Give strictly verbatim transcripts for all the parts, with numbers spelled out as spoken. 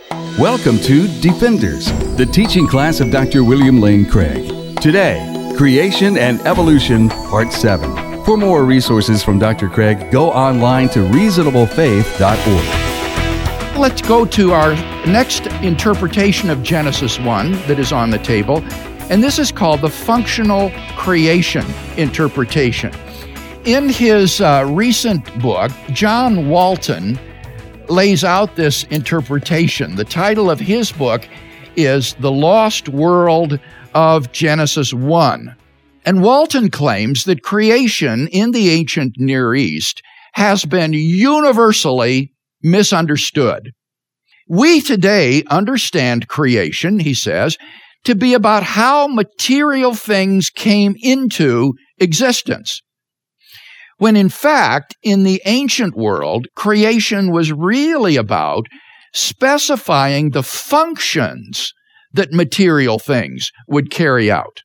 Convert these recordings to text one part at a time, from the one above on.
Welcome to Defenders, the teaching class of Doctor William Lane Craig. Today, Creation and Evolution, Part seven. For more resources from Doctor Craig, go online to reasonable faith dot org. Let's go to our next interpretation of Genesis one that is on the table, and this is called the functional creation interpretation. In his uh, recent book, John Walton lays out this interpretation. The title of his book is The Lost World of Genesis one. And Walton claims that creation in the ancient Near East has been universally misunderstood. We today understand creation, he says, to be about how material things came into existence, when in fact, in the ancient world, creation was really about specifying the functions that material things would carry out.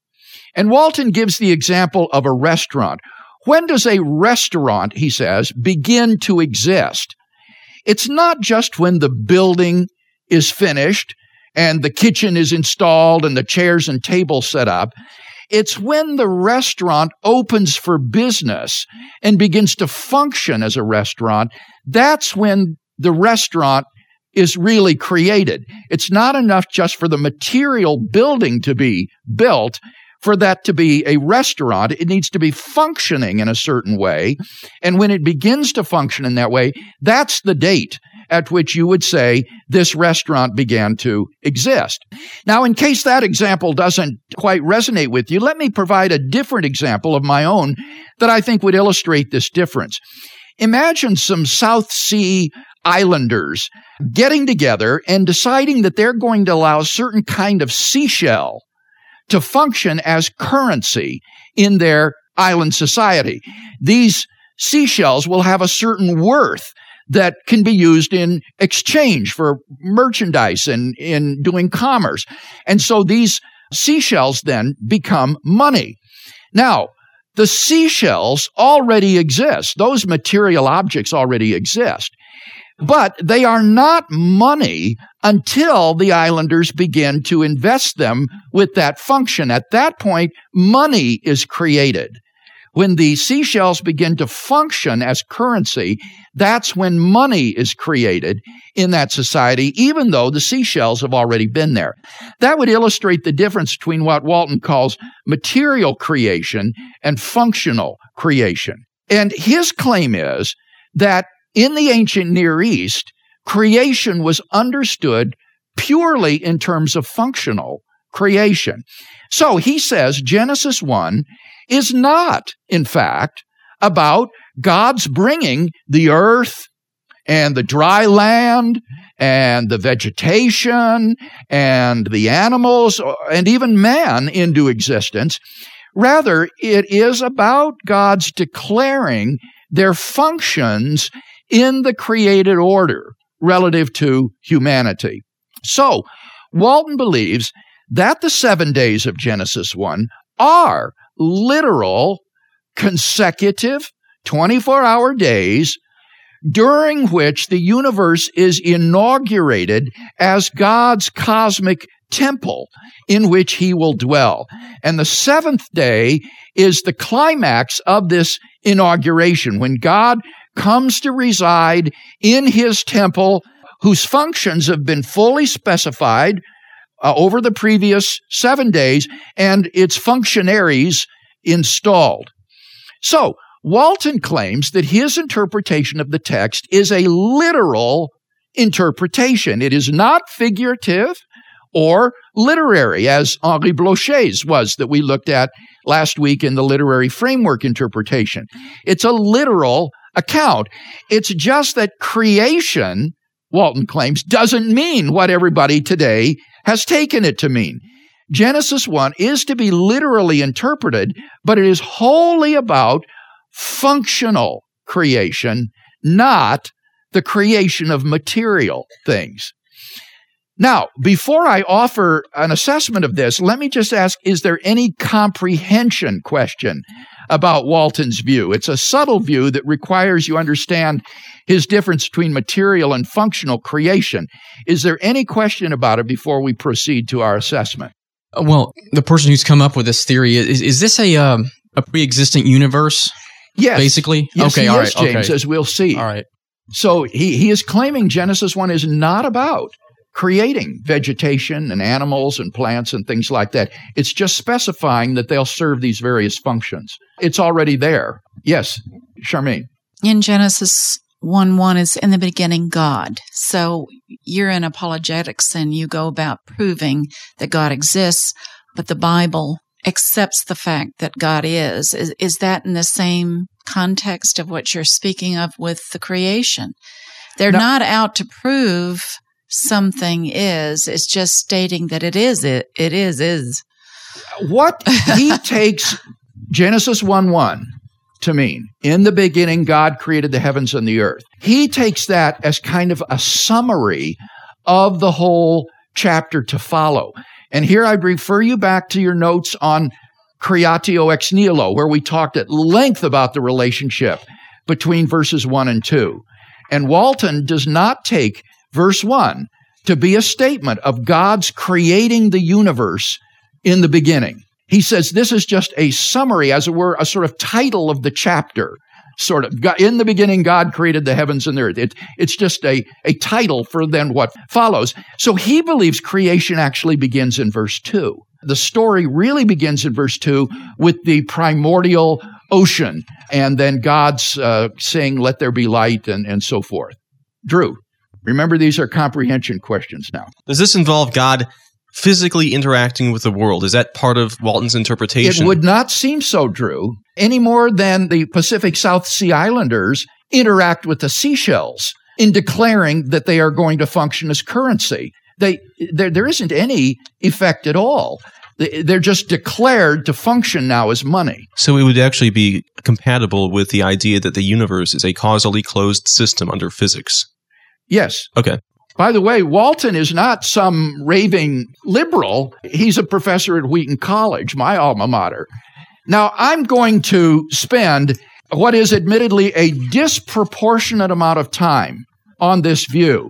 And Walton gives the example of a restaurant. When does a restaurant, he says, begin to exist? It's not just when the building is finished and the kitchen is installed and the chairs and tables set up. It's when the restaurant opens for business and begins to function as a restaurant. That's when the restaurant is really created. It's not enough just for the material building to be built for that to be a restaurant. It needs to be functioning in a certain way. And when it begins to function in that way, that's the date at which you would say this restaurant began to exist. Now, in case that example doesn't quite resonate with you, let me provide a different example of my own that I think would illustrate this difference. Imagine some South Sea islanders getting together and deciding that they're going to allow a certain kind of seashell to function as currency in their island society. These seashells will have a certain worth that can be used in exchange for merchandise and in doing commerce. And so these seashells then become money. Now, the seashells already exist. Those material objects already exist. But they are not money until the islanders begin to invest them with that function. At that point, money is created. When the seashells begin to function as currency, that's when money is created in that society, even though the seashells have already been there. That would illustrate the difference between what Walton calls material creation and functional creation. And his claim is that in the ancient Near East, creation was understood purely in terms of functional creation. So he says Genesis one is not, in fact, about God's bringing the earth and the dry land and the vegetation and the animals and even man into existence. Rather, it is about God's declaring their functions in the created order relative to humanity. So, Walton believes that the seven days of Genesis one are literal, consecutive, twenty-four hour days during which the universe is inaugurated as God's cosmic temple in which he will dwell. And the seventh day is the climax of this inauguration, when God comes to reside in his temple, whose functions have been fully specified uh, over the previous seven days, and its functionaries installed. So, Walton claims that his interpretation of the text is a literal interpretation. It is not figurative or literary, as Henri Blocher's was that we looked at last week in the literary framework interpretation. It's a literal account. It's just that creation, Walton claims, doesn't mean what everybody today has taken it to mean. Genesis one is to be literally interpreted, but it is wholly about functional creation, not the creation of material things. Now, before I offer an assessment of this, let me just ask, is there any comprehension question about Walton's view. It's a subtle view that requires you understand his difference between material and functional creation. Is there any question about it before we proceed to our assessment? Well, the person who's come up with this theory, is, is this a um, a pre-existent universe? Yes. Basically? Yes, okay, he all is, right, James, okay. as we'll see. All right. So he, he is claiming Genesis one is not about creating vegetation and animals and plants and things like that. It's just specifying that they'll serve these various functions. It's already there. Yes, Charmaine. In Genesis one one is in the beginning God. So you're in apologetics and you go about proving that God exists, but the Bible accepts the fact that God is. Is, is that in the same context of what you're speaking of with the creation? They're No. not out to prove something is. It's just stating that it is. It, it is, is. What he takes Genesis one one to mean, in the beginning, God created the heavens and the earth. He takes that as kind of a summary of the whole chapter to follow. And here I refer you back to your notes on Creatio ex nihilo, where we talked at length about the relationship between verses one and two. And Walton does not take verse one to be a statement of God's creating the universe in the beginning. He says this is just a summary, as it were, a sort of title of the chapter. Sort of, in the beginning, God created the heavens and the earth. It, it's just a, a title for then what follows. So he believes creation actually begins in verse two. The story really begins in verse two with the primordial ocean, and then God's uh, saying, let there be light, and, and so forth. Drew, remember these are comprehension questions now. Does this involve God physically interacting with the world? Is that part of Walton's interpretation? It would not seem so, Drew, any more than the Pacific South Sea Islanders interact with the seashells in declaring that they are going to function as currency. They, there, there isn't any effect at all. They're just declared to function now as money. So it would actually be compatible with the idea that the universe is a causally closed system under physics. Yes. Okay. By the way, Walton is not some raving liberal. He's a professor at Wheaton College, my alma mater. Now, I'm going to spend what is admittedly a disproportionate amount of time on this view.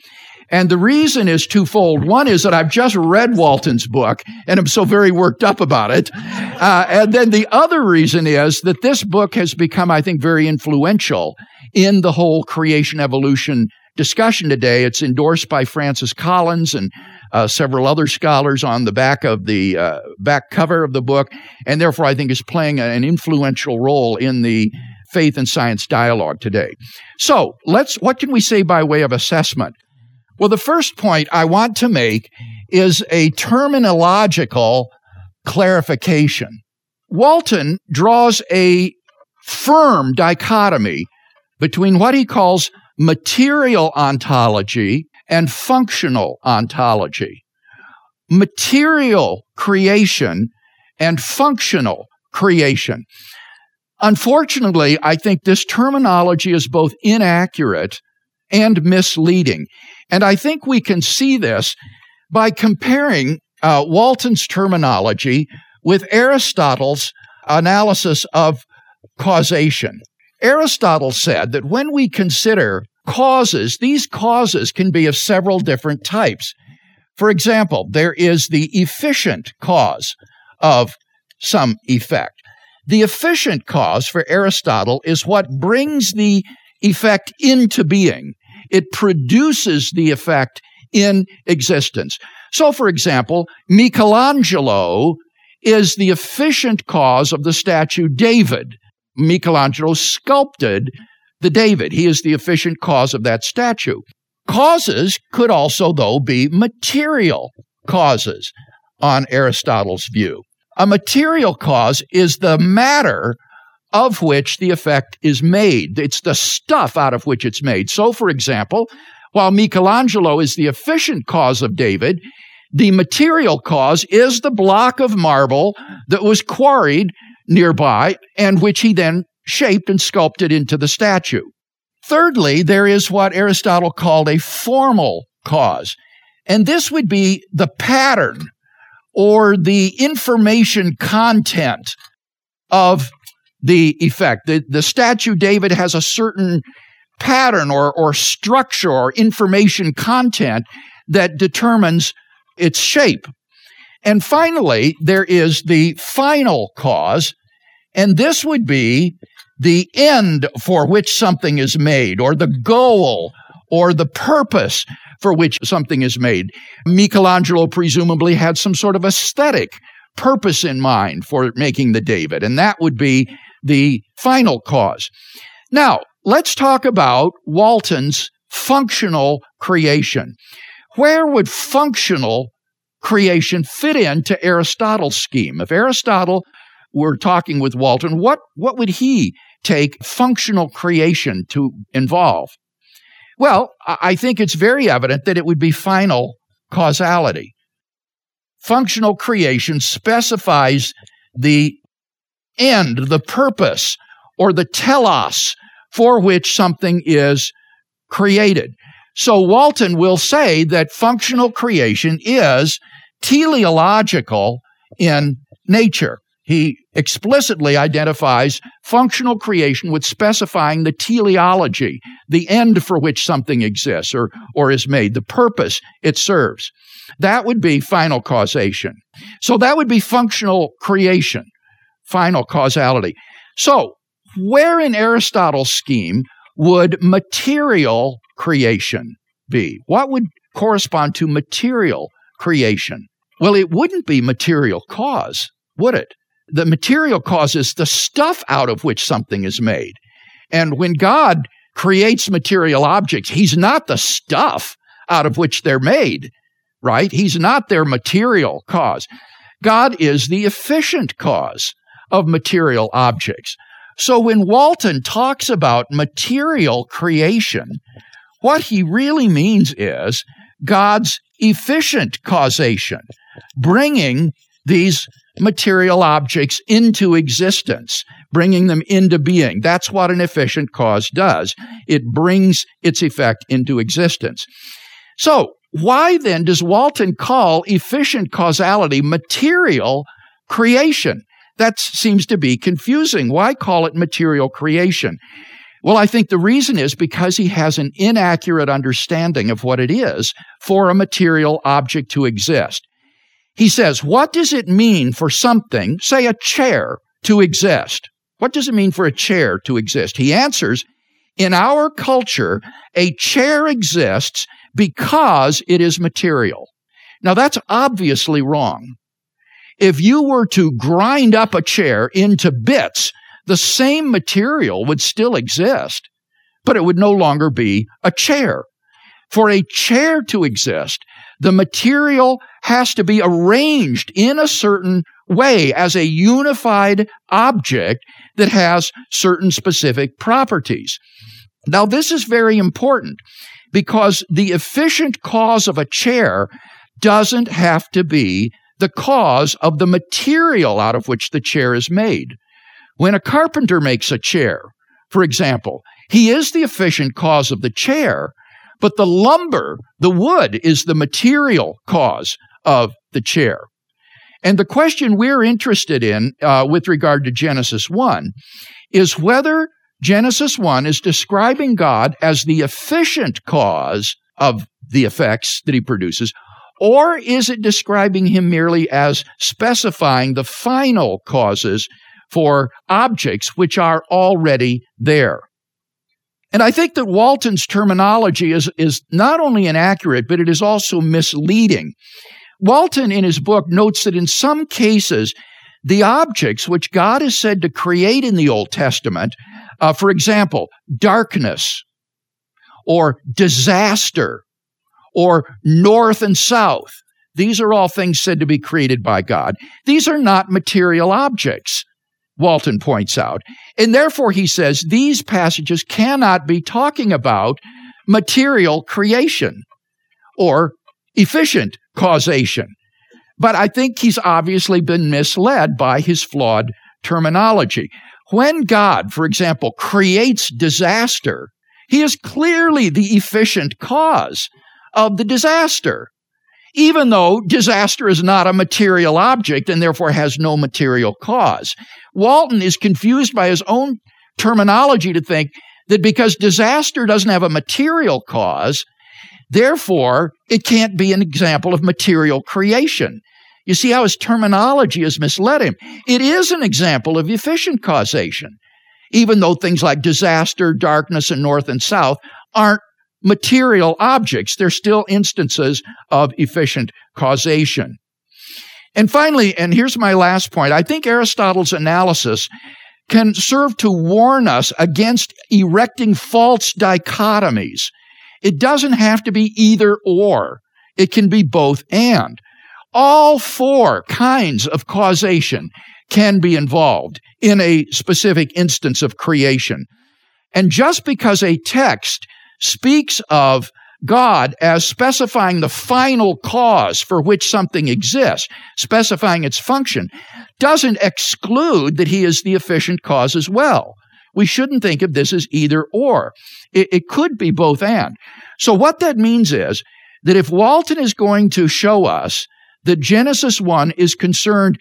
And the reason is twofold. One is that I've just read Walton's book, and I'm so very worked up about it. Uh, and then the other reason is that this book has become, I think, very influential in the whole creation evolution discussion today. It's endorsed by Francis Collins and uh, several other scholars on the back of the uh, back cover of the book, and therefore I think is playing an influential role in the faith and science dialogue today. So let's, what can we say by way of assessment? Well, the first point I want to make is a terminological clarification. Walton draws a firm dichotomy between what he calls material ontology and functional ontology. Material creation and functional creation. Unfortunately, I think this terminology is both inaccurate and misleading. And I think we can see this by comparing uh, Walton's terminology with Aristotle's analysis of causation. Aristotle said that when we consider causes, these causes can be of several different types. For example, there is the efficient cause of some effect. The efficient cause for Aristotle is what brings the effect into being. It produces the effect in existence. So, for example, Michelangelo is the efficient cause of the statue David. Michelangelo sculpted the David. He is the efficient cause of that statue. Causes could also, though, be material causes on Aristotle's view. A material cause is the matter of which the effect is made. It's the stuff out of which it's made. So, for example, while Michelangelo is the efficient cause of David, the material cause is the block of marble that was quarried nearby and which he then shaped and sculpted into the statue. Thirdly, there is what Aristotle called a formal cause, and this would be the pattern or the information content of the effect. The, the statue David has a certain pattern or, or structure or information content that determines its shape. And finally, there is the final cause, and this would be the end for which something is made, or the goal, or the purpose for which something is made. Michelangelo presumably had some sort of aesthetic purpose in mind for making the David, and that would be the final cause. Now, let's talk about Walton's functional creation. Where would functional creation fit into Aristotle's scheme? If Aristotle were talking with Walton, what, what would he take functional creation to involve? Well, I think it's very evident that it would be final causality. Functional creation specifies the end, the purpose, or the telos for which something is created. So Walton will say that functional creation is teleological in nature. He explicitly identifies functional creation with specifying the teleology, the end for which something exists or, or is made, the purpose it serves. That would be final causation. So that would be functional creation, final causality. So where in Aristotle's scheme would material creation be? What would correspond to material creation? Well, it wouldn't be material cause, would it? The material cause is the stuff out of which something is made. And when God creates material objects, he's not the stuff out of which they're made, right? He's not their material cause. God is the efficient cause of material objects. So when Walton talks about material creation, what he really means is God's efficient causation, bringing these material objects into existence, bringing them into being. That's what an efficient cause does. It brings its effect into existence. So why then does Walton call efficient causality material creation? That seems to be confusing. Why call it material creation? Well, I think the reason is because he has an inaccurate understanding of what it is for a material object to exist. He says, what does it mean for something, say a chair, to exist? What does it mean for a chair to exist? He answers, in our culture, a chair exists because it is material. Now, that's obviously wrong. If you were to grind up a chair into bits, the same material would still exist, but it would no longer be a chair. For a chair to exist, the material has to be arranged in a certain way as a unified object that has certain specific properties. Now, this is very important because the efficient cause of a chair doesn't have to be the cause of the material out of which the chair is made. When a carpenter makes a chair, for example, he is the efficient cause of the chair, but the lumber, the wood, is the material cause of the chair. And the question we're interested in uh, with regard to Genesis one is whether Genesis one is describing God as the efficient cause of the effects that he produces, or is it describing him merely as specifying the final causes for objects which are already there? And I think that Walton's terminology is, is not only inaccurate, but it is also misleading. Walton, in his book, notes that in some cases, the objects which God is said to create in the Old Testament, uh, for example, darkness, or disaster, or north and south, these are all things said to be created by God. These are not material objects, Walton points out. And therefore, he says, these passages cannot be talking about material creation or efficient causation. But I think he's obviously been misled by his flawed terminology. When God, for example, creates disaster, he is clearly the efficient cause of the disaster. even though disaster is not a material object and therefore has no material cause. Walton is confused by his own terminology to think that because disaster doesn't have a material cause, therefore it can't be an example of material creation. You see how his terminology has misled him. It is an example of efficient causation, even though things like disaster, darkness, and north and south aren't material objects. They're still instances of efficient causation. And finally, and here's my last point, I think Aristotle's analysis can serve to warn us against erecting false dichotomies. It doesn't have to be either or. It can be both and. All four kinds of causation can be involved in a specific instance of creation. And just because a text speaks of God as specifying the final cause for which something exists, specifying its function, doesn't exclude that he is the efficient cause as well. We shouldn't think of this as either or. It, it could be both and. So what that means is that if Walton is going to show us that Genesis one is concerned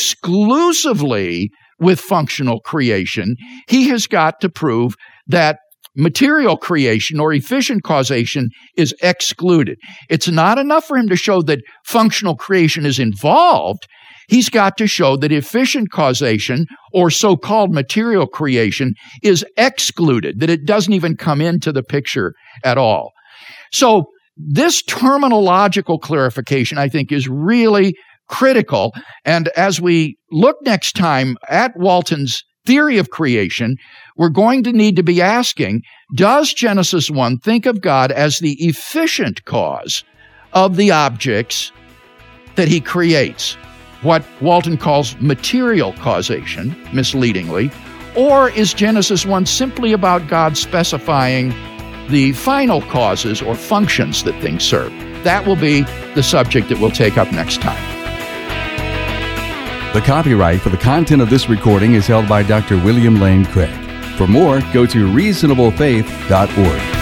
exclusively with functional creation, he has got to prove that material creation or efficient causation is excluded. It's not enough for him to show that functional creation is involved. He's got to show that efficient causation or so-called material creation is excluded, that it doesn't even come into the picture at all. So this terminological clarification, I think, is really critical. And as we look next time at Walton's theory of creation, we're going to need to be asking, does Genesis one think of God as the efficient cause of the objects that he creates? What Walton calls material causation, misleadingly, or is Genesis one simply about God specifying the final causes or functions that things serve? That will be the subject that we'll take up next time. The copyright for the content of this recording is held by Doctor William Lane Craig. For more, go to reasonable faith dot org.